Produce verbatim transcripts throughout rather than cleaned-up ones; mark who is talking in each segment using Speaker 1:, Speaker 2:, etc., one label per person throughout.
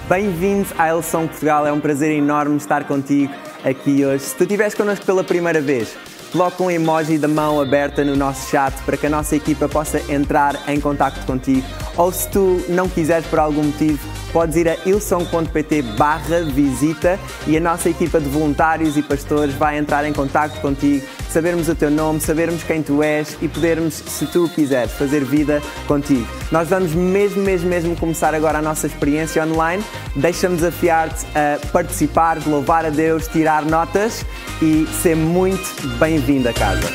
Speaker 1: Bem-vindos à Hillsong Portugal, é um prazer enorme estar contigo aqui hoje. Se tu estiveres connosco pela primeira vez, coloca um emoji da mão aberta no nosso chat para que a nossa equipa possa entrar em contacto contigo. Ou se tu não quiseres por algum motivo, podes ir a hillsong.pt barra visita e a nossa equipa de voluntários e pastores vai entrar em contacto contigo, sabermos o teu nome, sabermos quem tu és e podermos, se tu quiseres, fazer vida contigo. Nós vamos mesmo, mesmo, mesmo começar agora a nossa experiência online. Deixa-me desafiar-te a participar, louvar a Deus, tirar notas e ser muito bem-vindo a casa.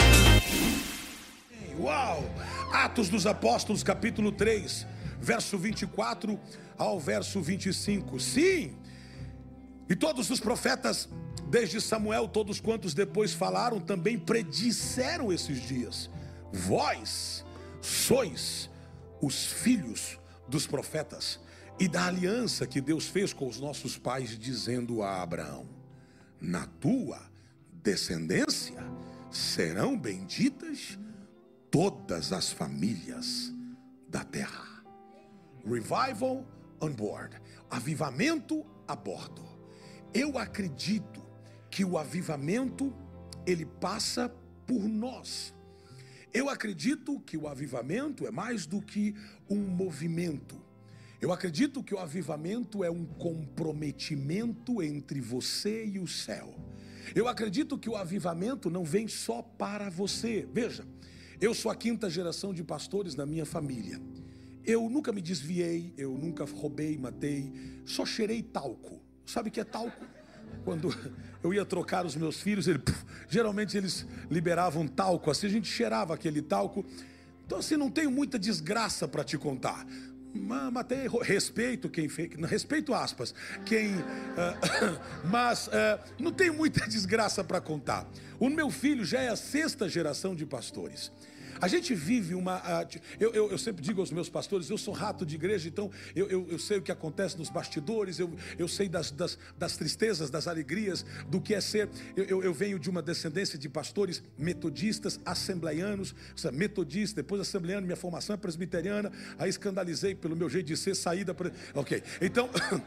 Speaker 2: Uau! Atos dos Apóstolos, capítulo três, verso vinte e quatro ao verso vinte e cinco. Sim! E todos os profetas, desde Samuel, todos quantos depois falaram, também predisseram esses dias. Vós sois os filhos dos profetas e da aliança que Deus fez com os nossos pais, dizendo a Abraão: na tua descendência serão benditas todas as famílias da terra. Revival on board. Avivamento a bordo. Eu acredito que o avivamento, ele passa por nós. Eu acredito que o avivamento é mais do que um movimento. Eu acredito que o avivamento é um comprometimento entre você e o céu. Eu acredito que o avivamento não vem só para você. Veja, eu sou a quinta geração de pastores na minha família. Eu nunca me desviei, eu nunca roubei, matei, só cheirei talco. Sabe o que é talco? Quando eu ia trocar os meus filhos, ele, puf, geralmente eles liberavam talco, assim a gente cheirava aquele talco. Então assim, não tenho muita desgraça para te contar. Matei, respeito quem fez, respeito aspas, quem, uh, mas uh, não tenho muita desgraça para contar. O meu filho já é a sexta geração de pastores. A gente vive uma... Uh, eu, eu, eu sempre digo aos meus pastores, eu sou rato de igreja, então eu, eu, eu sei o que acontece nos bastidores, eu, eu sei das, das, das tristezas, das alegrias, do que é ser... Eu, eu, eu venho de uma descendência de pastores metodistas, assembleianos, metodista, depois assembleiano, minha formação é presbiteriana, aí escandalizei pelo meu jeito de ser, saída... Pre... Ok, então...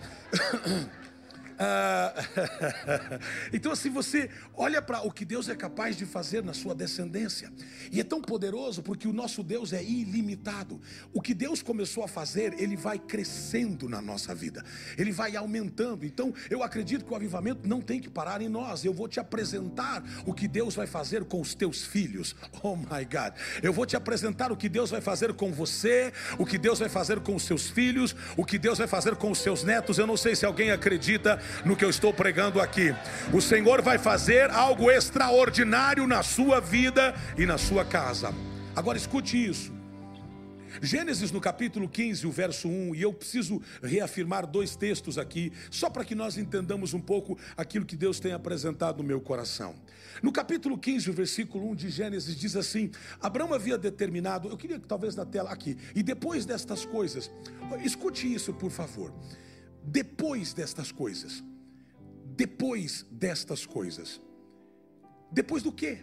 Speaker 2: Ah, então assim, você olha para o que Deus é capaz de fazer na sua descendência, e é tão poderoso porque o nosso Deus é ilimitado. O que Deus começou a fazer, Ele vai crescendo na nossa vida, Ele vai aumentando. Então eu acredito que o avivamento não tem que parar em nós. Eu vou te apresentar o que Deus vai fazer com os teus filhos. Oh my God, eu vou te apresentar o que Deus vai fazer com você, o que Deus vai fazer com os seus filhos, o que Deus vai fazer com os seus netos. Eu não sei se alguém acredita no que eu estou pregando aqui. O Senhor vai fazer algo extraordinário na sua vida e na sua casa. Agora escute isso. Gênesis no capítulo quinze, o verso um, e eu preciso reafirmar dois textos aqui, só para que nós entendamos um pouco aquilo que Deus tem apresentado no meu coração. No capítulo quinze, o versículo um de Gênesis diz assim: Abraão havia determinado, eu queria que talvez na tela aqui, e depois destas coisas, escute isso por favor, depois destas coisas, depois destas coisas, depois do quê?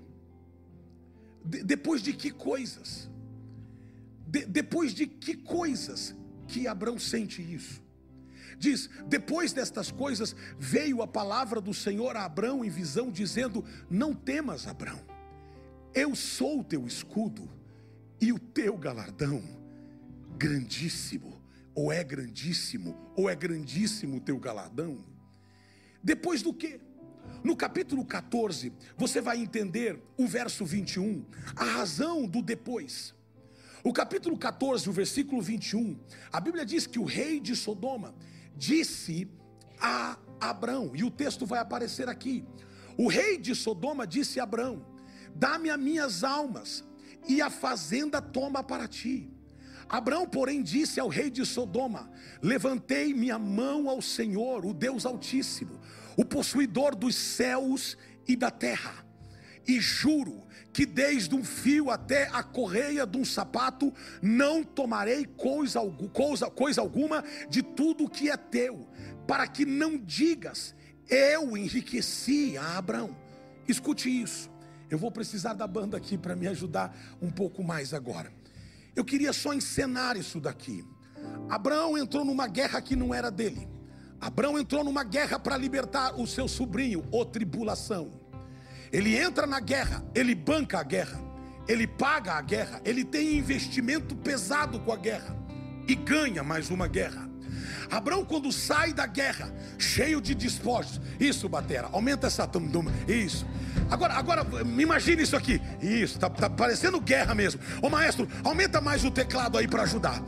Speaker 2: De, depois de que coisas? De, depois de que coisas que Abraão sente isso? Diz, depois destas coisas veio a palavra do Senhor a Abraão em visão, dizendo: não temas, Abraão, eu sou o teu escudo e o teu galardão grandíssimo, ou é grandíssimo, ou é grandíssimo o teu galardão. Depois do quê? No capítulo catorze, você vai entender o verso vinte e um, a razão do depois. O capítulo catorze, o versículo vinte e um, a Bíblia diz que o rei de Sodoma disse a Abraão, e o texto vai aparecer aqui. O rei de Sodoma disse a Abraão: dá-me as minhas almas, e a fazenda toma para ti. Abraão, porém, disse ao rei de Sodoma: levantei minha mão ao Senhor, o Deus Altíssimo, o possuidor dos céus e da terra, e juro que desde um fio até a correia de um sapato não tomarei coisa, coisa, coisa alguma de tudo que é teu, para que não digas: eu enriqueci a Abraão. Escute isso. Eu vou precisar da banda aqui para me ajudar um pouco mais agora. Eu queria só encenar isso daqui. Abraão entrou numa guerra que não era dele. Abrão entrou numa guerra para libertar o seu sobrinho, ô tribulação. Ele entra na guerra, ele banca a guerra, ele paga a guerra, ele tem investimento pesado com a guerra e ganha mais uma guerra. Abrão, quando sai da guerra, cheio de despojos, isso, batera, aumenta essa tum-dum, isso. Agora, agora, me imagine isso aqui, isso, tá, tá parecendo guerra mesmo. Ô maestro, aumenta mais o teclado aí para ajudar.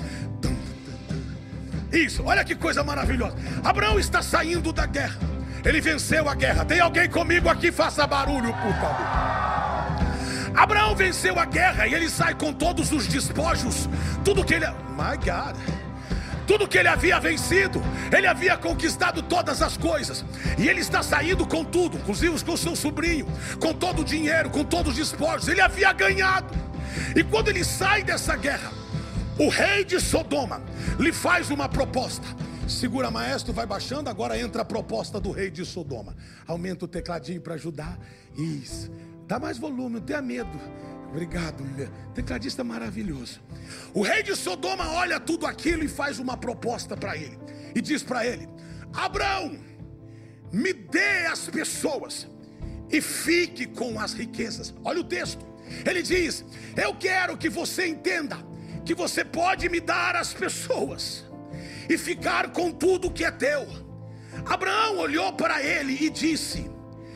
Speaker 2: Isso, olha que coisa maravilhosa. Abrão está saindo da guerra, ele venceu a guerra. Tem alguém comigo aqui? Faça barulho, por favor. Abraão venceu a guerra e ele sai com todos os despojos, tudo que ele... My God... Tudo que ele havia vencido, ele havia conquistado todas as coisas, e ele está saindo com tudo, inclusive com seu sobrinho, com todo o dinheiro, com todos os despojos, ele havia ganhado. E quando ele sai dessa guerra, o rei de Sodoma lhe faz uma proposta. Segura, maestro, vai baixando, agora entra a proposta do rei de Sodoma. Aumenta o tecladinho para ajudar. Isso, dá mais volume, não tenha medo. Obrigado, meu tecladista maravilhoso. O rei de Sodoma olha tudo aquilo e faz uma proposta para ele. E diz para ele: Abraão, me dê as pessoas e fique com as riquezas. Olha o texto. Ele diz: eu quero que você entenda que você pode me dar as pessoas e ficar com tudo que é teu. Abraão olhou para ele e disse: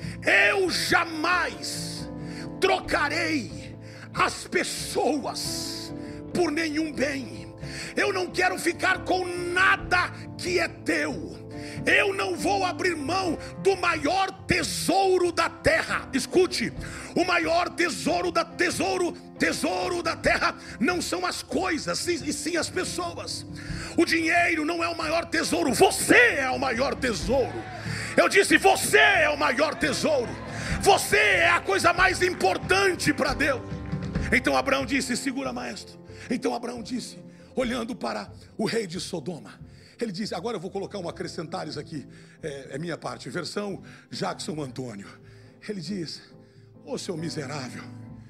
Speaker 2: eu jamais trocarei as pessoas por nenhum bem. Eu não quero ficar com nada que é teu. Eu não vou abrir mão do maior tesouro da terra. Escute, o maior tesouro da tesouro, tesouro da terra não são as coisas, e sim as pessoas. O dinheiro não é o maior tesouro, você é o maior tesouro. Eu disse, você é o maior tesouro. Você é a coisa mais importante para Deus. Então Abraão disse: segura, maestro. Então Abraão disse, olhando para o rei de Sodoma, ele disse, agora eu vou colocar um acrescentares aqui, é, é minha parte, versão Jackson Antônio. Ele diz: ô seu miserável,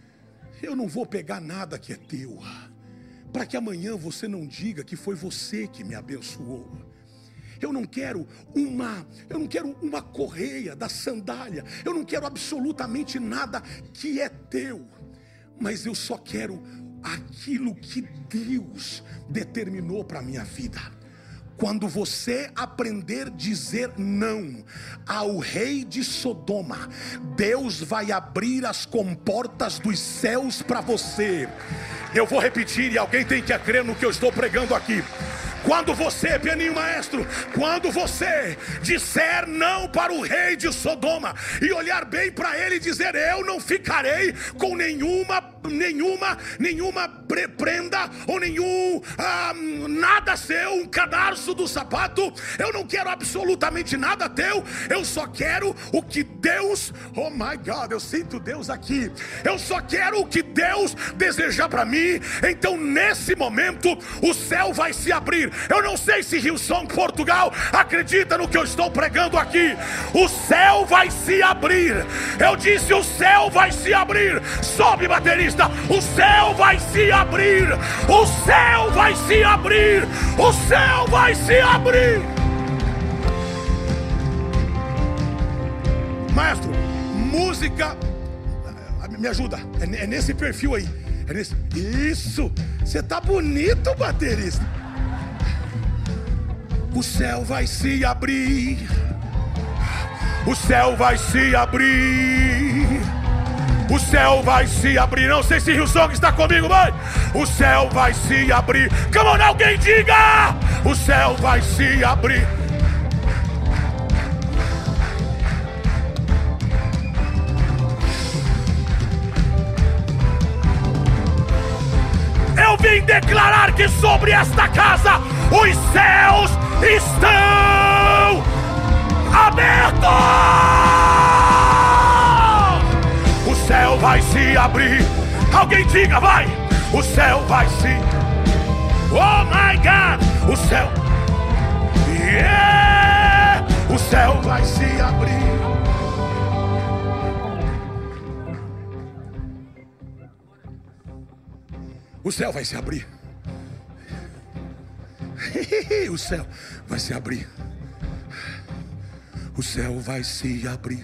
Speaker 2: eu não vou pegar nada que é teu, para que amanhã você não diga que foi você que me abençoou. Eu não quero uma, eu não quero uma correia da sandália, eu não quero absolutamente nada que é teu, mas eu só quero aquilo que Deus determinou para a minha vida. Quando você aprender a dizer não ao rei de Sodoma, Deus vai abrir as comportas dos céus para você. Eu vou repetir e alguém tem que crer no que eu estou pregando aqui. Quando você, pianinho maestro, quando você disser não para o rei de Sodoma e olhar bem para ele e dizer: eu não ficarei com nenhuma, nenhuma, nenhuma prenda ou nenhum ah, nada seu, um cadarço do sapato, eu não quero absolutamente nada teu, eu só quero o que Deus, oh my God, eu sinto Deus aqui, eu só quero o que Deus desejar para mim. Então nesse momento o céu vai se abrir. Eu não sei se Hillsong Portugal acredita no que eu estou pregando aqui. O céu vai se abrir. Eu disse, o céu vai se abrir. Sobe, baterista. O céu vai se abrir. O céu vai se abrir. O céu vai se abrir. Maestro, música, me ajuda. É nesse perfil aí. É nesse... Isso. Você tá bonito, baterista. O céu vai se abrir. O céu vai se abrir. O céu vai se abrir. Não sei se Hillsong está comigo, mãe. O céu vai se abrir. Come on, alguém diga. O céu vai se abrir. Eu vim declarar que sobre esta casa os céus estão abertos. O céu vai se abrir. Alguém diga, vai. O céu vai se... Oh my God. O céu... Yeah. O céu vai se abrir. O céu vai se abrir. O céu vai se abrir. o céu vai se abrir.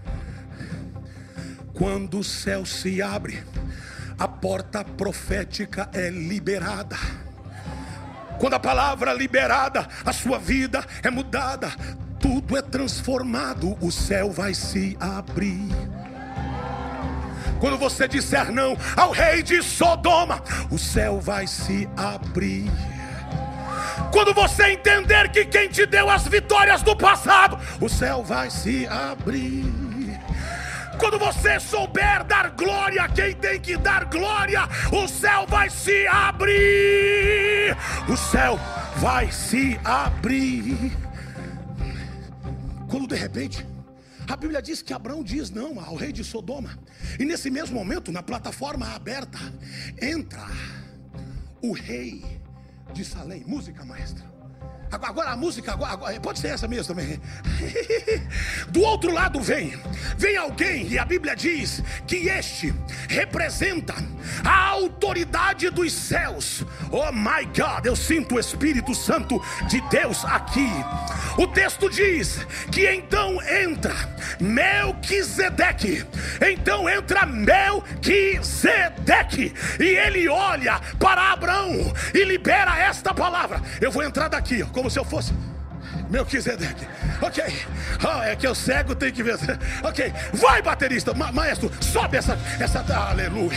Speaker 2: Quando o céu se abre, a porta profética é liberada. Quando a palavra é liberada, a sua vida é mudada, tudo é transformado, o céu vai se abrir. Quando você disser não ao rei de Sodoma, o céu vai se abrir. Quando você entender que quem te deu as vitórias do passado, o céu vai se abrir. Quando você souber dar glória a quem tem que dar glória, o céu vai se abrir. O céu vai se abrir. Quando de repente a Bíblia diz que Abraão diz não ao rei de Sodoma, e nesse mesmo momento, na plataforma aberta, entra o rei de Salém. Música, maestro. Agora a música, agora, agora, pode ser essa mesmo também. Do outro lado vem Vem alguém, e a Bíblia diz que este representa a autoridade dos céus. Oh my God, eu sinto o Espírito Santo de Deus aqui. O texto diz que então entra Melquisedeque. Então entra Melquisedeque, e ele olha para Abraão e libera esta palavra. Eu vou entrar daqui, ó, como se eu fosse Melquisedeque. Ok, oh, é que eu cego, tem que ver. Ok, vai, baterista, ma maestro, sobe essa, essa, aleluia.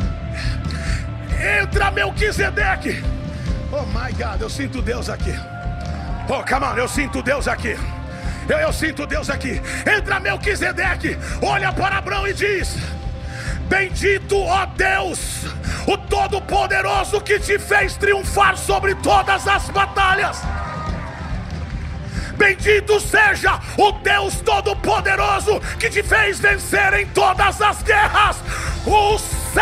Speaker 2: Entra Melquisedeque. Oh my God, eu sinto Deus aqui. Oh, come on, eu sinto Deus aqui. Eu, eu sinto Deus aqui. Entra Melquisedeque, olha para Abraão e diz: bendito, ó Deus, o Todo-Poderoso, que te fez triunfar sobre todas as batalhas. Bendito seja o Deus Todo-Poderoso, que te fez vencer em todas as guerras. O céu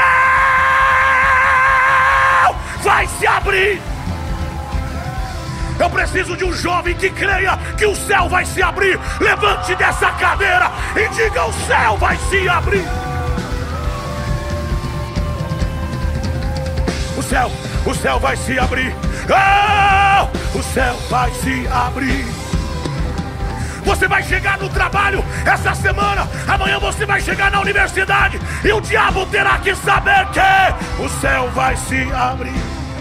Speaker 2: vai se abrir. Eu preciso de um jovem que creia que o céu vai se abrir. Levante dessa cadeira e diga: o céu vai se abrir. O céu, o céu vai se abrir. Oh, o céu vai se abrir. Você vai chegar no trabalho essa semana, amanhã você vai chegar na universidade, e o diabo terá que saber que o céu vai se abrir.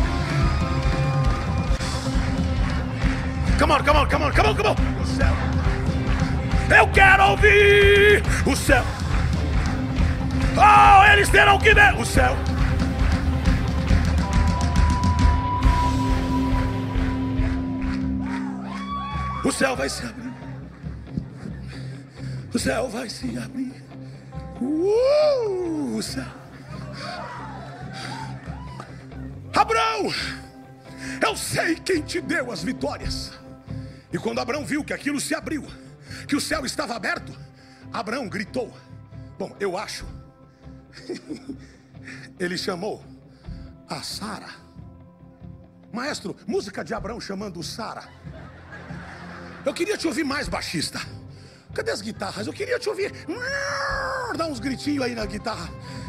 Speaker 2: Come on, come on, come on, come on, come on. O céu. Eu quero ouvir o céu. Oh, eles terão que ver o céu. O céu vai se abrir. O céu vai se abrir. Uh, o céu. Abraão, eu sei quem te deu as vitórias. E quando Abraão viu que aquilo se abriu, que o céu estava aberto, Abraão gritou. Bom, eu acho ele chamou a Sara. Maestro, música de Abraão chamando Sara. Eu queria te ouvir mais, baixista. Cadê as guitarras? Eu queria te ouvir. Dá uns gritinhos aí na guitarra.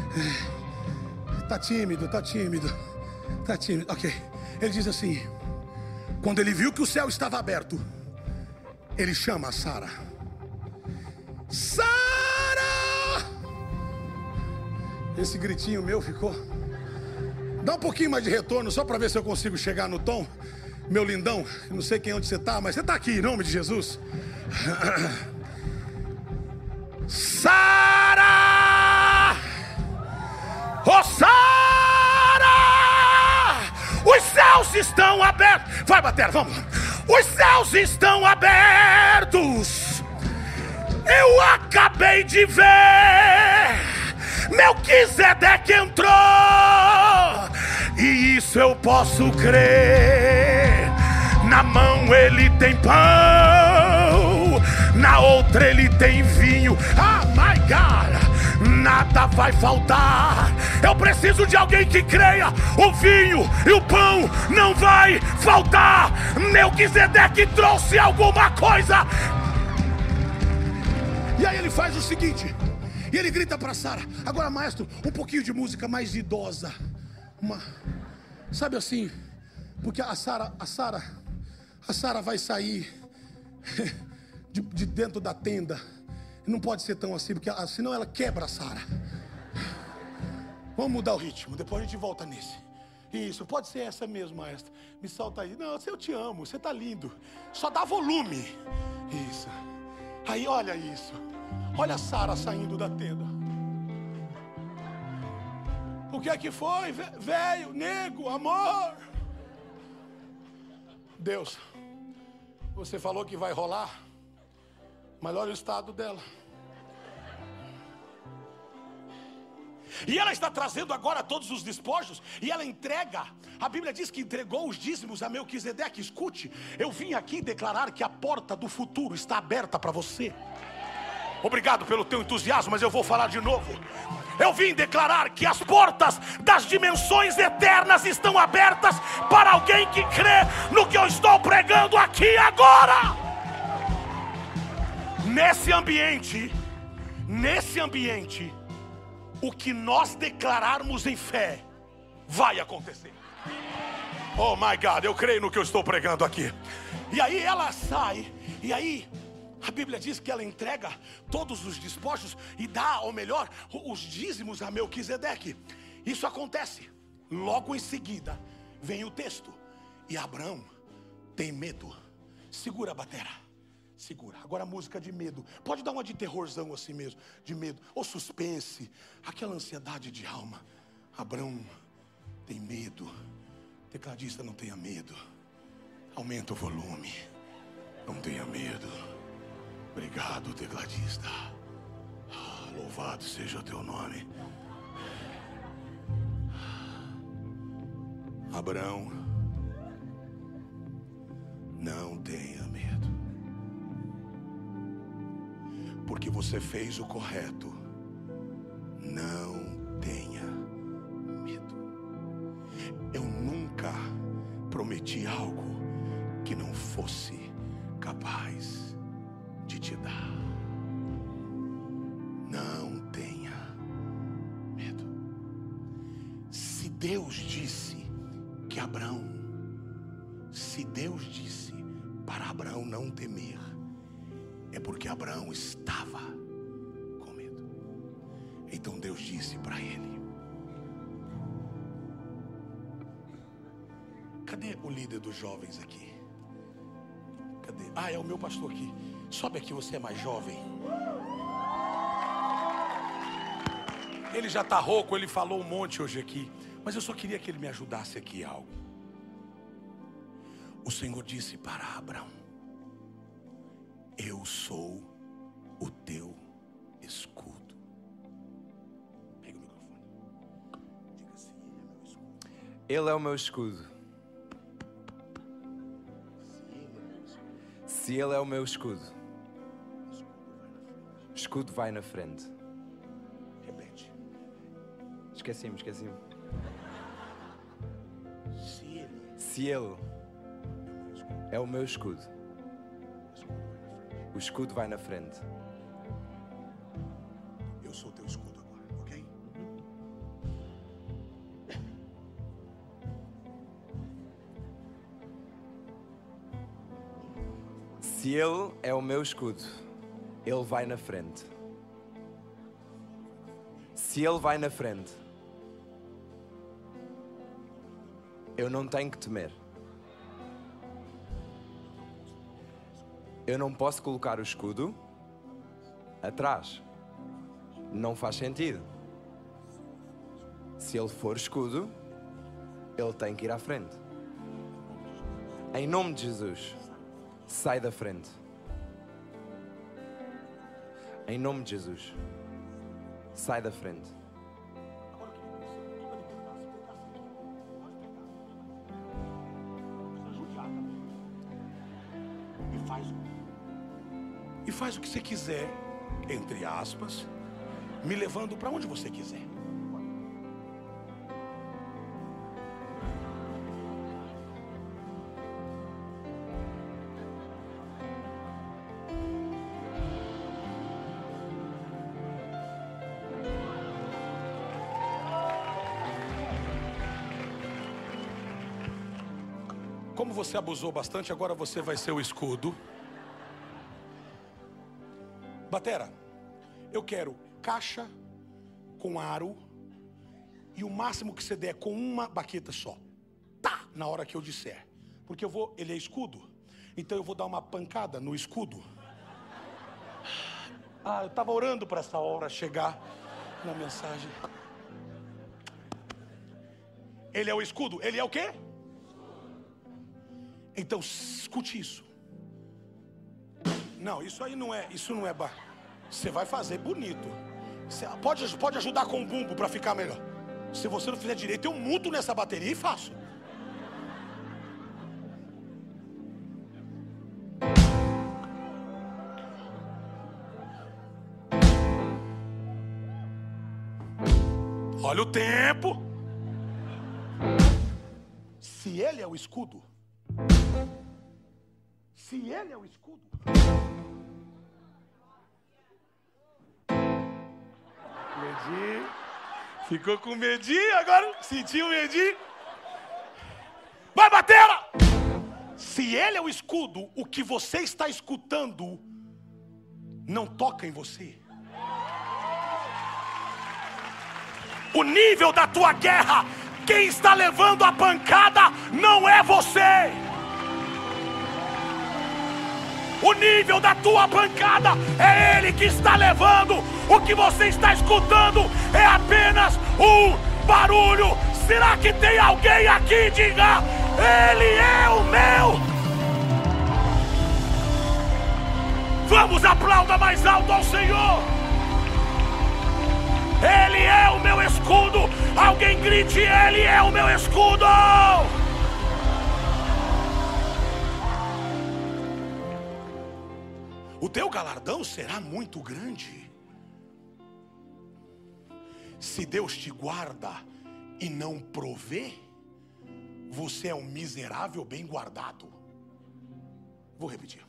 Speaker 2: Tá tímido, tá tímido. Tá tímido, ok. Ele diz assim: quando ele viu que o céu estava aberto, ele chama a Sara. Sara! Esse gritinho meu ficou. Dá um pouquinho mais de retorno, só para ver se eu consigo chegar no tom. Meu lindão, não sei quem onde você está, mas você está aqui, em nome de Jesus. Sara! Oh, Sara! Os céus estão abertos. Vai, bater, vamos. Os céus estão abertos. Eu acabei de ver. Melquisedeque entrou. E isso eu posso crer. Na mão ele tem pão, na outra ele tem vinho. Ah, my God, nada vai faltar. Eu preciso de alguém que creia. O vinho e o pão não vai faltar. Melquisedeque trouxe alguma coisa. E aí ele faz o seguinte, e ele grita para Sara. Agora, maestro, um pouquinho de música mais idosa. Uma, sabe assim, porque a Sara, a Sara, a Sara vai sair de, de dentro da tenda. Não pode ser tão assim, porque ela, senão ela quebra a Sara. Vamos mudar o ritmo, depois a gente volta nesse. Isso, pode ser essa mesmo, maestra. Me solta aí. Não, eu te amo, você tá lindo. Só dá volume. Isso. Aí olha isso. Olha a Sara saindo da tenda. O que é que foi? Velho, nego, amor. Deus, você falou que vai rolar, mas olha o estado dela. E ela está trazendo agora todos os despojos, e ela entrega. A Bíblia diz que entregou os dízimos a Melquisedeque. Escute, eu vim aqui declarar que a porta do futuro está aberta para você. Obrigado pelo teu entusiasmo, mas eu vou falar de novo. Eu vim declarar que as portas das dimensões eternas estão abertas para alguém que crê no que eu estou pregando aqui agora. Nesse ambiente, nesse ambiente, o que nós declararmos em fé vai acontecer. Oh my God, eu creio no que eu estou pregando aqui. E aí ela sai, e aí a Bíblia diz que ela entrega todos os despojos e dá, ou melhor, os dízimos a Melquisedeque. Isso acontece. Logo em seguida vem o texto. E Abraão tem medo. Segura a batera. Segura. Agora a música de medo. Pode dar uma de terrorzão assim mesmo. De medo. Ou suspense. Aquela ansiedade de alma. Abraão tem medo. Tecladista, não tenha medo. Aumenta o volume. Não tenha medo. Obrigado, tecladista. Ah, louvado seja o teu nome. Abraão, não tenha medo, porque você fez o correto. Não tenha medo. Eu nunca prometi algo que não fosse capaz de te dar. Não tenha medo. Se Deus disse que Abraão, se Deus disse para Abraão não temer, é porque Abraão estava com medo. Então Deus disse para ele: cadê o líder dos jovens aqui? Cadê? Ah, é o meu pastor aqui. Sobe aqui, você é mais jovem. Ele já está rouco, ele falou um monte hoje aqui, mas eu só queria que ele me ajudasse aqui em algo. O Senhor disse para Abraão: eu sou o teu escudo. Pega o microfone. Diga assim: ele é meu escudo.
Speaker 3: Ele é o meu escudo. Se ele é o meu escudo, o escudo vai na frente.
Speaker 2: Repete.
Speaker 3: Esqueci-me, esqueci-me.
Speaker 2: Se ele,
Speaker 3: Se ele é o meu escudo, o escudo vai na frente.
Speaker 2: eu sou o teu escudo agora, ok?
Speaker 3: Se ele é o meu escudo, ele vai na frente. Se ele vai na frente, eu não tenho que temer. Eu não posso colocar o escudo atrás. Não faz sentido. Se ele for escudo, ele tem que ir à frente. Em nome de Jesus, sai da frente. Em nome de Jesus, sai da frente.
Speaker 2: E faz, e faz o que você quiser, entre aspas, me levando para onde você quiser. Como você abusou bastante, agora você vai ser o escudo. Batera, eu quero caixa com aro e o máximo que você der com uma baqueta só. Tá, na hora que eu disser. Porque eu vou, ele é escudo, então eu vou dar uma pancada no escudo. Ah, eu estava orando para essa hora chegar na mensagem. Ele é o escudo, ele é o quê? Então, escute isso. Não, isso aí não é, isso não é... Ba... Você vai fazer bonito. Você pode, pode ajudar com o bumbo para ficar melhor. Se você não fizer direito, eu muto nessa bateria e faço. Olha o tempo. Se ele é o escudo, se ele é o escudo, medinho, ficou com medinho, agora sentiu medinho. Vai, batera! Se ele é o escudo, o que você está escutando não toca em você. O nível da tua guerra, quem está levando a pancada não é você. O nível da tua pancada é ele que está levando. O que você está escutando é apenas um barulho. Será que tem alguém aqui? Diga, ele é o meu. Vamos, aplauda mais alto ao Senhor. Ele é o meu escudo. Alguém grite, ele é o meu escudo. O teu galardão será muito grande. Se Deus te guarda e não provê, você é um miserável bem guardado. Vou repetir.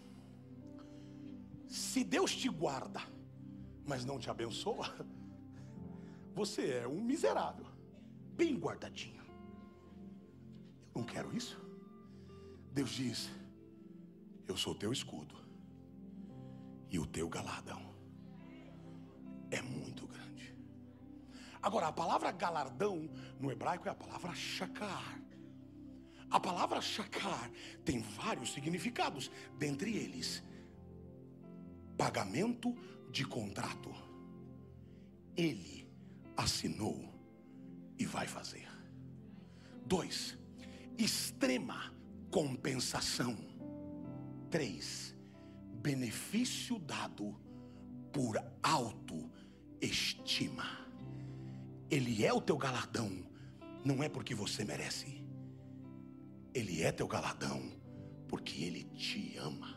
Speaker 2: Se Deus te guarda, mas não te abençoa, você é um miserável, bem guardadinho. Eu não quero isso. Deus diz, eu sou teu escudo e o teu galardão é muito grande. Agora, a palavra galardão no hebraico é a palavra shakar. A palavra shakar tem vários significados, dentre eles, pagamento de contrato. Ele assinou e vai fazer. Dois, extrema compensação. Três, benefício dado por autoestima. Ele é o teu galardão, não é porque você merece. Ele é teu galardão porque ele te ama.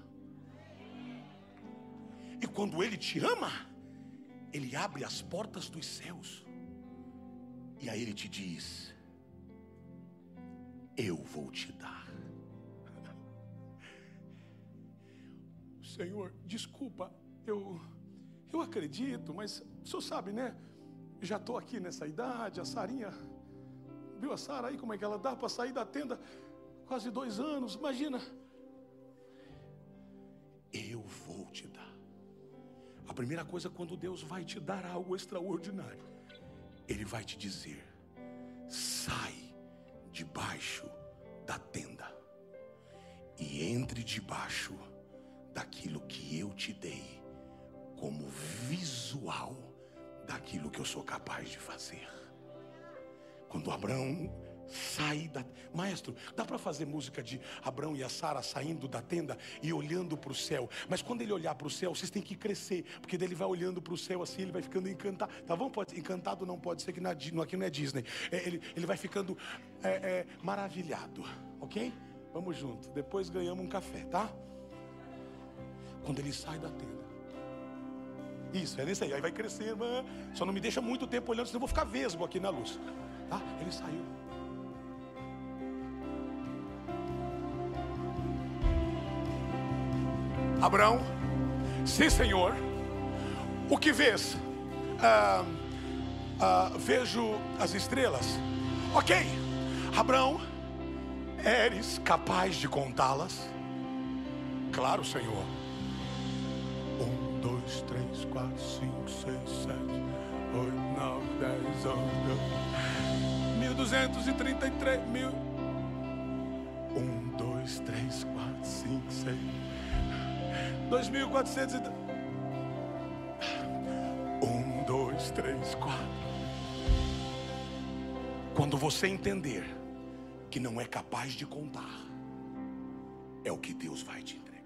Speaker 2: E quando ele te ama, ele abre as portas dos céus. E aí ele te diz, eu vou te dar. Senhor, desculpa, eu, eu acredito, mas o senhor sabe, né? Já estou aqui nessa idade, a Sarinha, viu a Sara aí como é que ela dá para sair da tenda? Quase dois anos, imagina. Eu vou te dar. A primeira coisa, quando Deus vai te dar algo extraordinário, Ele vai te dizer, sai debaixo da tenda e entre debaixo daquilo que eu te dei como visual daquilo que eu sou capaz de fazer. Quando Abraão sai da... Maestro, dá para fazer música de Abraão e a Sara saindo da tenda e olhando para o céu, mas quando ele olhar para o céu, vocês têm que crescer, porque daí ele vai olhando para o céu assim, ele vai ficando encantado, tá bom? Pode, encantado não pode ser que na, aqui não é Disney, é, ele, ele vai ficando é, é, maravilhado, ok? Vamos junto, depois ganhamos um café, tá? Quando ele sai da tenda, isso, é nesse aí, aí vai crescer, mas só não me deixa muito tempo olhando, senão eu vou ficar vesgo aqui na luz, tá? Ele saiu. Abraão, sim Senhor, o que vês? Ah, ah, vejo as estrelas. Ok, Abraão, eres capaz de contá-las? Claro, Senhor. Um, dois, dois, três, quatro, cinco, seis, sete, oito, nove, dez, onze, mil duzentos e trinta e três, mil. Um, dois, três, quatro, cinco, seis, dois mil quatrocentos e... Um, dois, três, quatro. Quando você entender que não é capaz de contar, é o que Deus vai te entregar.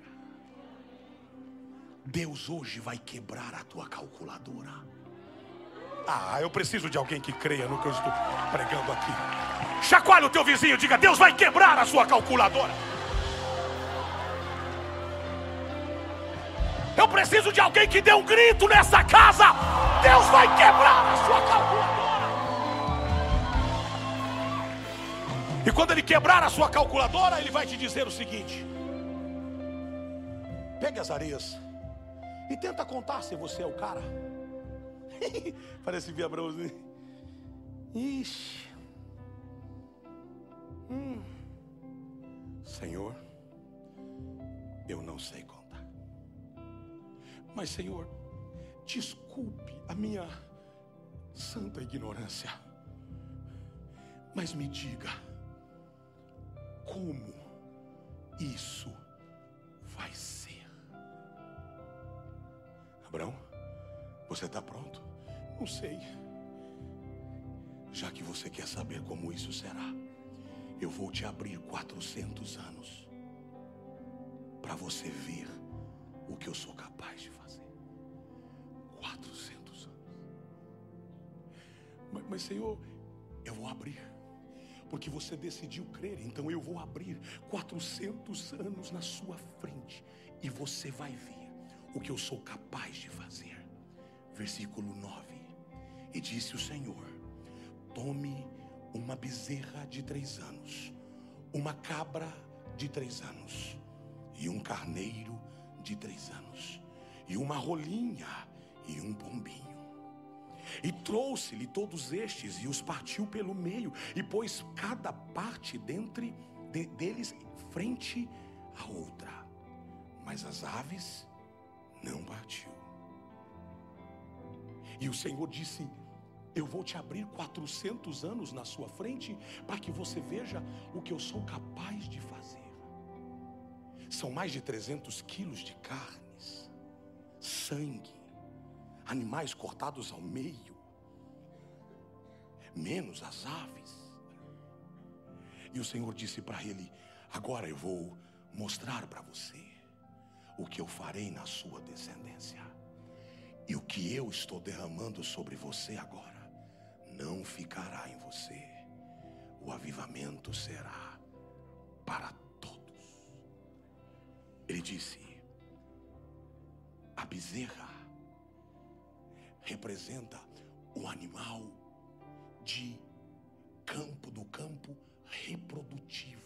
Speaker 2: Deus hoje vai quebrar a tua calculadora. Ah, eu preciso de alguém que creia no que eu estou pregando aqui. Chacoalha o teu vizinho e diga: Deus vai quebrar a sua calculadora. Eu preciso de alguém que dê um grito nessa casa: Deus vai quebrar a sua calculadora. E quando Ele quebrar a sua calculadora, Ele vai te dizer o seguinte: pegue as areias e tenta contar se você é o cara. Parece Via Abraãozinho. Ixi. Hum. Senhor, eu não sei contar. Mas, Senhor, desculpe a minha santa ignorância, mas me diga como isso vai ser. Abraão, você está pronto? Não sei. Já que você quer saber como isso será, eu vou te abrir quatrocentos anos para você ver o que eu sou capaz de fazer. quatrocentos anos. Mas, mas Senhor, eu vou abrir, porque você decidiu crer. Então eu vou abrir quatrocentos anos na sua frente, e você vai ver o que eu sou capaz de fazer. Versículo nove. E disse o Senhor: tome uma bezerra de três anos, uma cabra de três anos, e um carneiro de três anos, e uma rolinha e um pombinho. E trouxe-lhe todos estes, e os partiu pelo meio, e pôs cada parte dentre de, deles frente à outra. Mas as aves não partiu. E o Senhor disse: eu vou te abrir quatrocentos anos na sua frente, para que você veja o que eu sou capaz de fazer. São mais de trezentos quilos de carnes, sangue, animais cortados ao meio, menos as aves. E o Senhor disse para ele: agora eu vou mostrar para você o que eu farei na sua descendência. E o que eu estou derramando sobre você agora não ficará em você. O avivamento será para todos. Ele disse: a bezerra representa o animal de campo, do campo reprodutivo.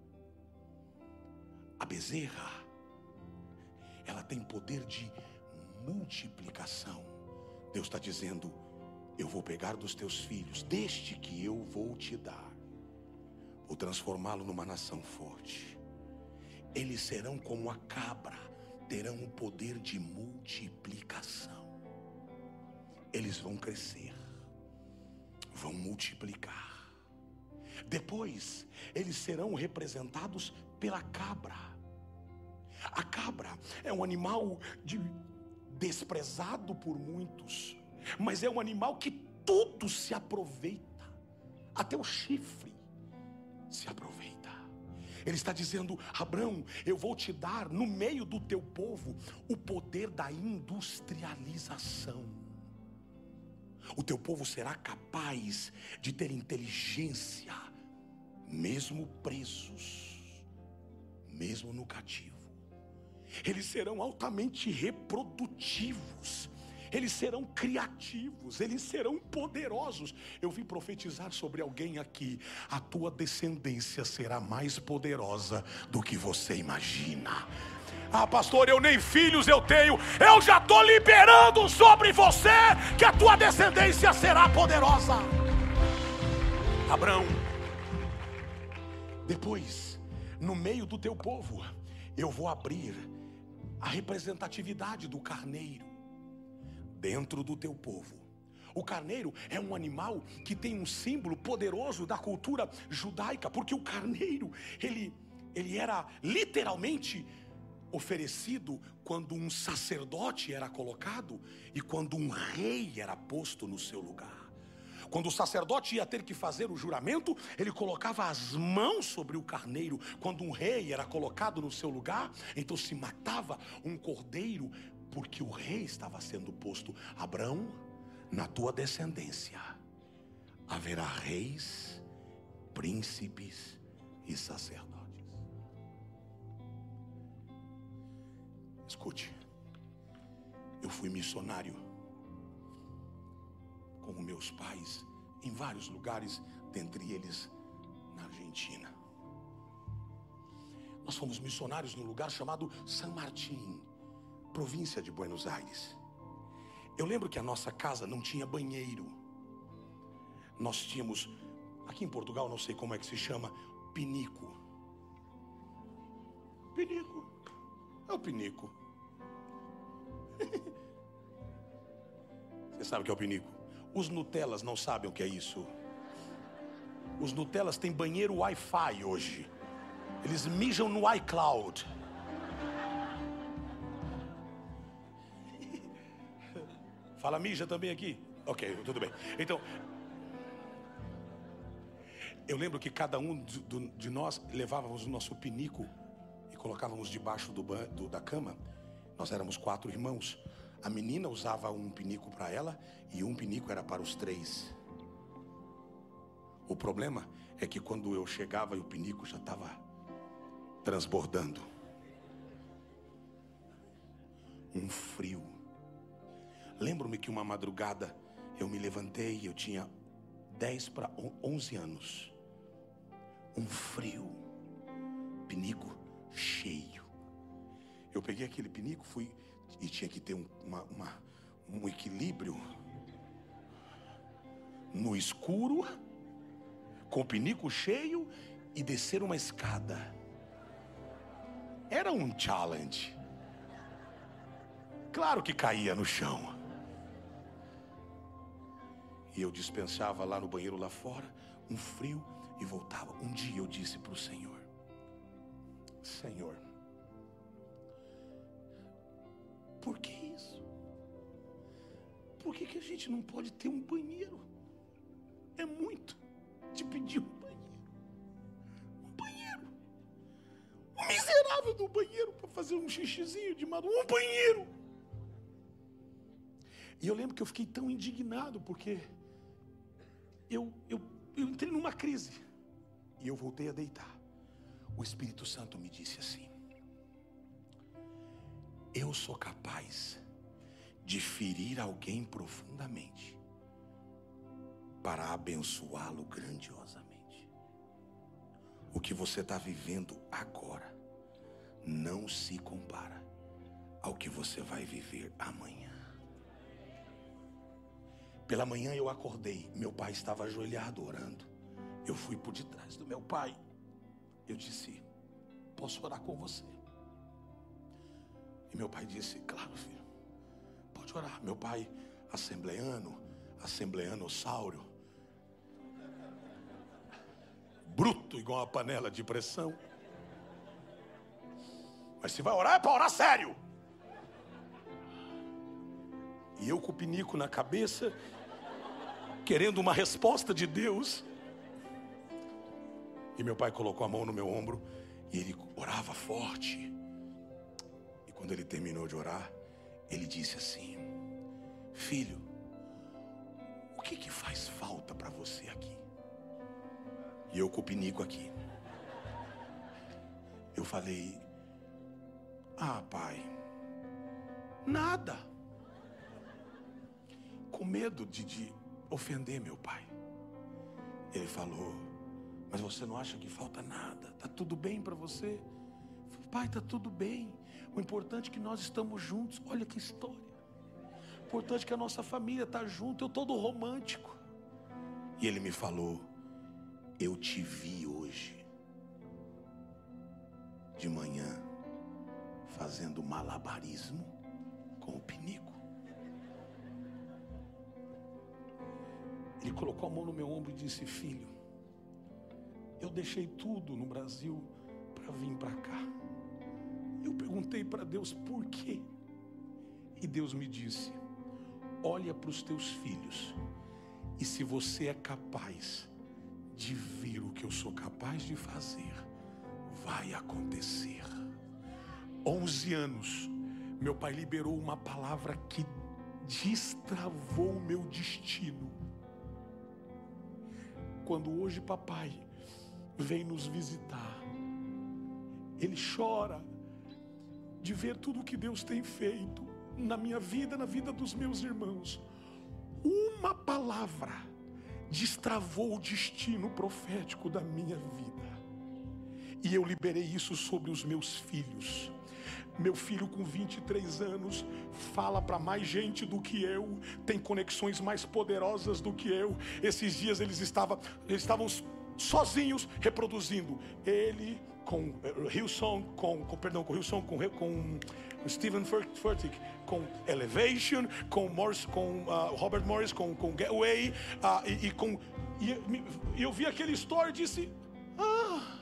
Speaker 2: A bezerra, ela tem poder de multiplicação. Deus está dizendo: eu vou pegar dos teus filhos, deste que eu vou te dar, vou transformá-lo numa nação forte. Eles serão como a cabra, terão o poder de multiplicação. Eles vão crescer, vão multiplicar. Depois, eles serão representados pela cabra. A cabra é um animal de, desprezado por muitos, mas é um animal que tudo se aproveita, até o chifre se aproveita. Ele está dizendo: Abraão, eu vou te dar no meio do teu povo o poder da industrialização. O teu povo será capaz de ter inteligência, mesmo presos, mesmo no cativo. Eles serão altamente reprodutivos, eles serão criativos, eles serão poderosos. Eu vim profetizar sobre alguém aqui: a tua descendência será mais poderosa do que você imagina. Ah, pastor, eu nem filhos eu tenho. Eu já estou liberando sobre você que a tua descendência será poderosa. Abraão, depois, no meio do teu povo, eu vou abrir a representatividade do carneiro. dentro do teu povo. O carneiro é um animal que tem um símbolo poderoso da cultura judaica, porque o carneiro, ele, ele era literalmente oferecido quando um sacerdote era colocado e quando um rei era posto no seu lugar. Quando o sacerdote ia ter que fazer o juramento, ele colocava as mãos sobre o carneiro. Quando um rei era colocado no seu lugar, então se matava um cordeiro, porque o rei estava sendo posto. Abraão, na tua descendência haverá reis, príncipes e sacerdotes. Escute, eu fui missionário com meus pais em vários lugares, dentre eles na Argentina. Nós fomos missionários num lugar chamado San Martín, província de Buenos Aires. Eu lembro que a nossa casa não tinha banheiro. Nós tínhamos, aqui em Portugal não sei como é que se chama, pinico. Pinico, é o pinico. Você sabe o que é o pinico? Os Nutellas não sabem o que é isso. Os Nutellas têm banheiro Wi-Fi hoje. Eles mijam no iCloud. Fala mija também aqui? Ok, tudo bem. Então, eu lembro que cada um de, de nós levávamos o nosso pinico e colocávamos debaixo do, do, da cama. Nós éramos quatro irmãos. A menina usava um pinico para ela e um pinico era para os três. O problema é que quando eu chegava e o pinico já estava transbordando. Um frio. Lembro-me que uma madrugada eu me levantei e eu tinha dez para onze anos. Um frio. Pinico cheio. Eu peguei aquele pinico, fui... E tinha que ter um, uma, uma, um equilíbrio no escuro, com o pinico cheio e descer uma escada. Era um challenge. Claro que caía no chão. E eu dispensava lá no banheiro lá fora, um frio, e voltava. Um dia eu disse para o Senhor: Senhor, por que isso? Por que que a gente não pode ter um banheiro? É muito te pedir um banheiro. Um banheiro. Um miserável do banheiro para fazer um xixizinho de madrugada. Um banheiro. E eu lembro que eu fiquei tão indignado porque eu, eu, eu entrei numa crise. E eu voltei a deitar. O Espírito Santo me disse assim: eu sou capaz de ferir alguém profundamente para abençoá-lo grandiosamente. O que você está vivendo agora não se compara ao que você vai viver amanhã. Pela manhã eu acordei, meu pai estava ajoelhado orando. Eu fui por detrás do meu pai. Eu disse: posso orar com você? E meu pai disse: claro, filho, pode orar. Meu pai, assembleano, assembleanossauro, bruto igual uma panela de pressão. Mas se vai orar, é para orar sério. E eu com o pinico na cabeça, querendo uma resposta de Deus. E meu pai colocou a mão no meu ombro e ele orava forte. Quando ele terminou de orar, ele disse assim: filho, o que que faz falta para você aqui? E eu com o pinico aqui. Eu falei: ah, pai, nada. Com medo de, de ofender meu pai. Ele falou: mas você não acha que falta nada? Tá tudo bem para você? Pai, tá tudo bem. O importante é que nós estamos juntos. Olha que história. O importante é que a nossa família está junto. Eu todo romântico. E ele me falou: eu te vi hoje de manhã fazendo malabarismo com o pinico. colocou a mão no meu ombro e disse: filho, eu deixei tudo no Brasil para vir para cá. Eu perguntei para Deus por quê. E Deus me disse: olha para os teus filhos, e se você é capaz de ver o que eu sou capaz de fazer, vai acontecer. Onze anos, meu pai liberou uma palavra que destravou o meu destino. Quando hoje papai vem nos visitar, ele chora de ver tudo o que Deus tem feito na minha vida, na vida dos meus irmãos. Uma palavra destravou o destino profético da minha vida. E eu liberei isso sobre os meus filhos. Meu filho com vinte e três anos fala para mais gente do que eu, tem conexões mais poderosas do que eu. Esses dias eles estavam, eles estavam sozinhos reproduzindo. Ele com uh, Hillsong, com, com perdão, com Hillsong, com, com Stephen Furtick, com Elevation, com Morris, com uh, Robert Morris, com, com Getaway, uh, e, e com e, e eu vi aquele story e disse: ah,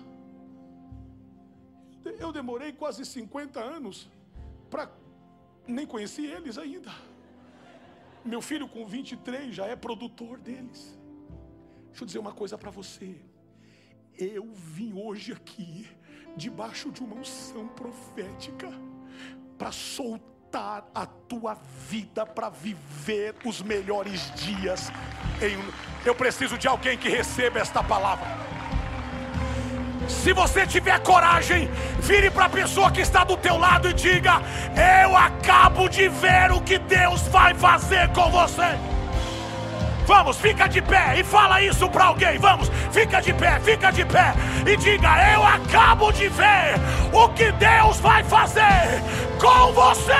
Speaker 2: eu demorei quase cinquenta anos para nem conheci eles ainda. Meu filho com vinte e três já é produtor deles. Deixa eu dizer uma coisa para você. Eu vim hoje aqui debaixo de uma unção profética para soltar a tua vida, para viver os melhores dias em... Eu preciso de alguém que receba esta palavra. Se você tiver coragem, vire para a pessoa que está do teu lado e diga: eu acabo de ver o que Deus vai fazer com você. Vamos, fica de pé e fala isso para alguém. Vamos, fica de pé, fica de pé e diga: eu acabo de ver o que Deus vai fazer com você.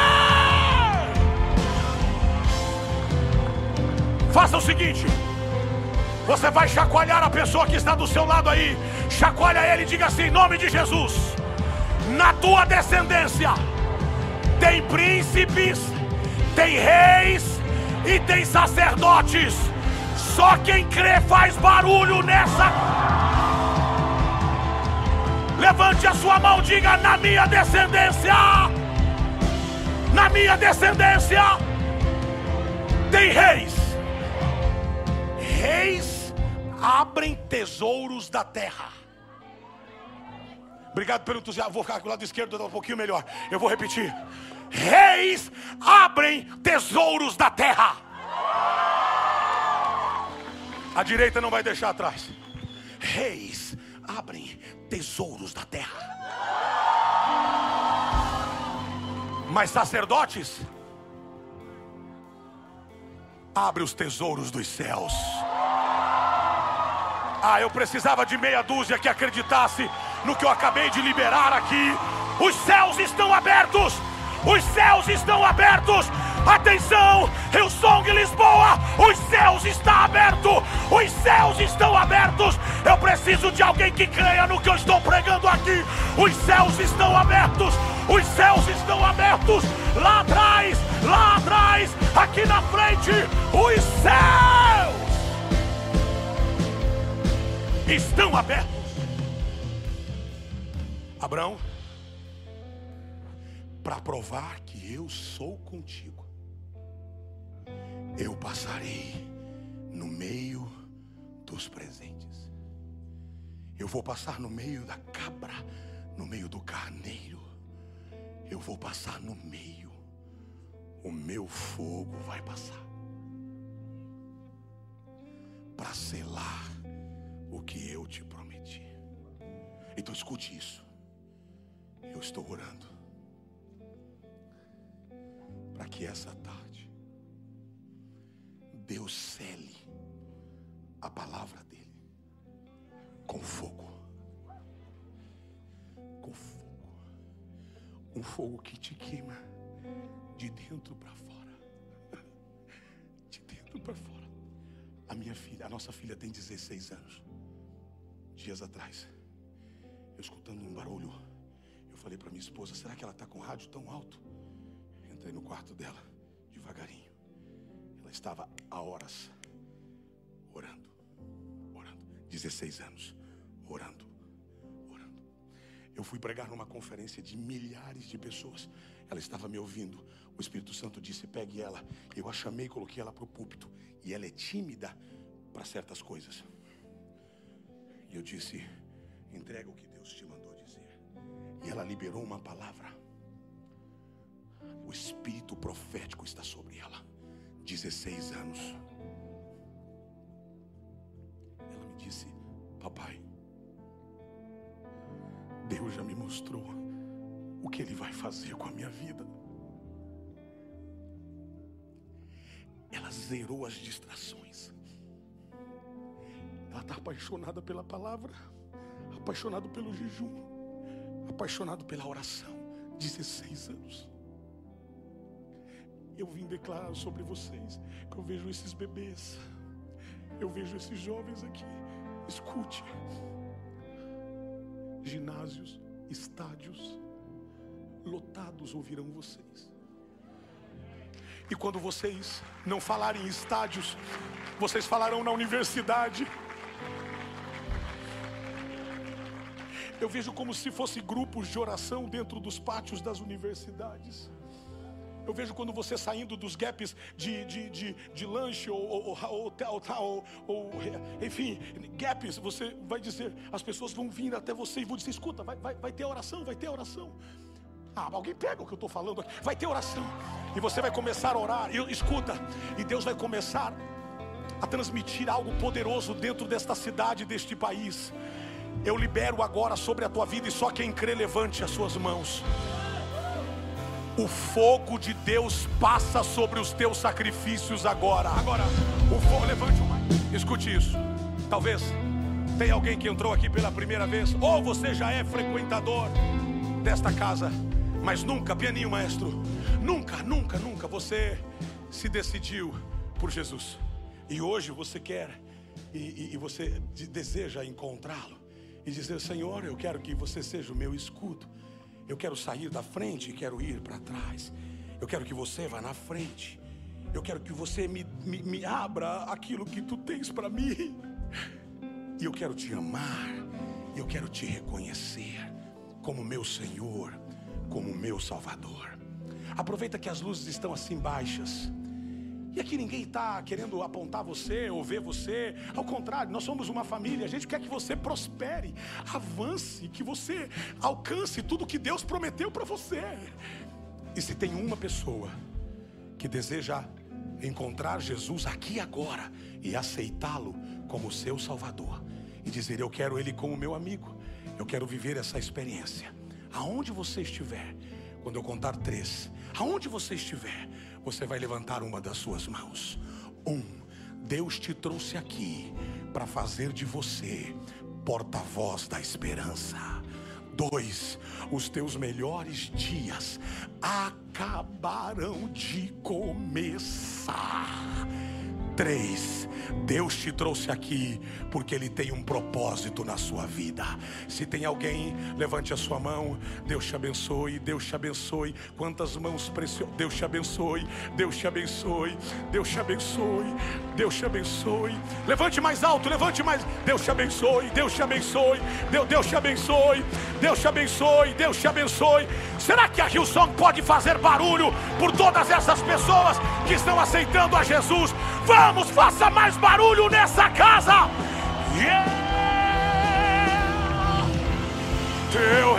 Speaker 2: Faça o seguinte: você vai chacoalhar a pessoa que está do seu lado aí. Chacoalha ele e diga assim: em nome de Jesus, na tua descendência tem príncipes, tem reis e tem sacerdotes. Só quem crê faz barulho nessa. Levante a sua mão, diga: na minha descendência, na minha descendência tem reis. Reis abrem tesouros da terra. Obrigado pelo entusiasmo. Vou ficar do lado esquerdo, um pouquinho melhor. Eu vou repetir: reis abrem tesouros da terra. A direita não vai deixar atrás. Reis abrem tesouros da terra. Mas sacerdotes abrem os tesouros dos céus. Ah, eu precisava de meia dúzia que acreditasse no que eu acabei de liberar aqui. Os céus estão abertos. Os céus estão abertos. Atenção, Hillsong Lisboa, os céus estão abertos. Os céus estão abertos. Eu preciso de alguém que creia no que eu estou pregando aqui. Os céus estão abertos. Os céus estão abertos. Lá atrás, lá atrás, aqui na frente, os céus estão abertos. Abraão, para provar que eu sou contigo, eu passarei no meio dos presentes. Eu vou passar no meio da cabra, no meio do carneiro. Eu vou passar no meio. O meu fogo vai passar para selar o que eu te prometi. Então escute isso. Eu estou orando para que essa tarde Deus cele a palavra dele com fogo. Com fogo. Um fogo que te queima de dentro para fora. De dentro para fora. A minha filha, a nossa filha tem dezesseis anos. Dias atrás, eu escutando um barulho, eu falei para minha esposa: será que ela está com o rádio tão alto? Entrei no quarto dela, devagarinho. Ela estava há horas orando, orando. dezesseis anos, orando, orando. Eu fui pregar numa conferência de milhares de pessoas. Ela estava me ouvindo. O Espírito Santo disse: pegue ela. Eu a chamei e coloquei ela para o púlpito. E ela é tímida para certas coisas. E eu disse: entrega o que Deus te mandou dizer. E ela liberou uma palavra. O espírito profético está sobre ela. dezesseis anos. Ela me disse: papai, Deus já me mostrou o que Ele vai fazer com a minha vida. Ela zerou as distrações. Ela está apaixonada pela palavra, apaixonada pelo jejum, apaixonada pela oração. dezesseis anos. Eu vim declarar sobre vocês que eu vejo esses bebês, eu vejo esses jovens aqui. Escute: ginásios, estádios lotados ouvirão vocês. E quando vocês não falarem em estádios, vocês falarão na universidade. Eu vejo como se fossem grupos de oração dentro dos pátios das universidades. Eu vejo quando você saindo dos gaps de, de, de, de lanche ou, ou, ou, ou, ou enfim, gaps, você vai dizer, as pessoas vão vir até você e vão dizer: escuta, vai, vai, vai ter oração, vai ter oração. Ah, alguém pega o que eu estou falando aqui. Vai ter oração. E você vai começar a orar. E escuta, e Deus vai começar a transmitir algo poderoso dentro desta cidade, deste país. Eu libero agora sobre a tua vida, e só quem crê levante as suas mãos. O fogo de Deus passa sobre os teus sacrifícios agora. Agora, o fogo, levante uma. Escute isso. Talvez tenha alguém que entrou aqui pela primeira vez, ou você já é frequentador desta casa, mas nunca, pianinho maestro, nunca, nunca, nunca você se decidiu por Jesus. E hoje você quer, e, e, e você deseja encontrá-lo, e dizer: Senhor, eu quero que você seja o meu escudo. Eu quero sair da frente e quero ir para trás. Eu quero que você vá na frente. Eu quero que você me, me, me abra aquilo que tu tens para mim. E eu quero te amar. Eu quero te reconhecer como meu Senhor, como meu Salvador. Aproveita que as luzes estão assim baixas. E aqui ninguém está querendo apontar você ou ver você. Ao contrário, nós somos uma família. A gente quer que você prospere, avance, que você alcance tudo que Deus prometeu para você. E se tem uma pessoa que deseja encontrar Jesus aqui agora e aceitá-lo como seu Salvador, e dizer: eu quero Ele como meu amigo, eu quero viver essa experiência. Aonde você estiver, quando eu contar três, aonde você estiver, você vai levantar uma das suas mãos. Um, Deus te trouxe aqui para fazer de você porta-voz da esperança. Dois, os teus melhores dias acabarão de começar. Três, Deus te trouxe aqui porque Ele tem um propósito na sua vida. Se tem alguém, levante a sua mão. Deus te abençoe, Deus te abençoe. Quantas mãos preciosas. Deus te abençoe, Deus te abençoe, Deus te abençoe, Deus te abençoe. Levante mais alto, levante mais. Deus te abençoe, Deus te abençoe, Deus, Deus te abençoe, Deus te abençoe, Deus te abençoe. Será que a Hillsong pode fazer barulho por todas essas pessoas que estão aceitando a Jesus? Vamos, faça mais barulho nessa casa. Yeah! Teu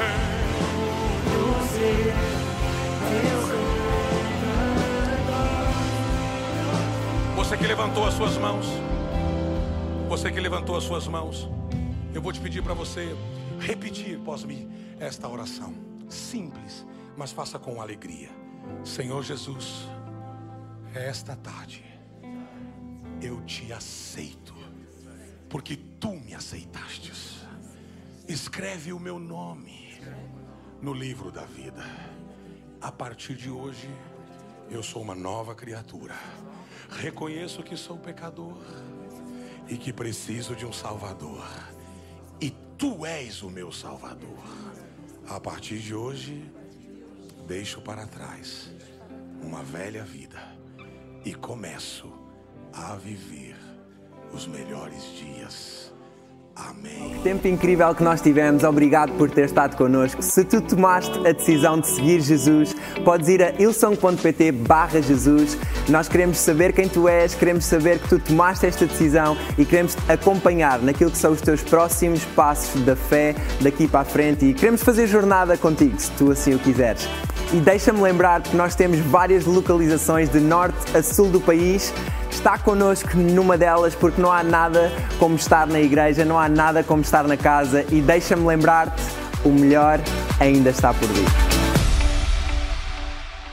Speaker 2: Você que levantou as suas mãos, você que levantou as suas mãos, eu vou te pedir para você repetir após mim esta oração. Simples, mas faça com alegria. Senhor Jesus, esta tarde eu te aceito, porque tu me aceitastes. Escreve o meu nome no livro da vida. A partir de hoje eu sou uma nova criatura. Reconheço que sou pecador e que preciso de um Salvador, e tu és o meu Salvador. A partir de hoje deixo para trás uma velha vida e começo a viver os melhores dias. Amém.
Speaker 1: Tempo incrível que nós tivemos, obrigado por ter estado connosco. Se tu tomaste a decisão de seguir Jesus, podes ir a hillsong ponto pt barra Jesus. Nós queremos saber quem tu és, queremos saber que tu tomaste esta decisão e queremos te acompanhar naquilo que são os teus próximos passos da fé daqui para a frente e queremos fazer jornada contigo, se tu assim o quiseres. E deixa-me lembrar que nós temos várias localizações de norte a sul do país. Está connosco numa delas porque não há nada como estar na igreja, não há nada como estar na casa e deixa-me lembrar-te, o melhor ainda está por vir.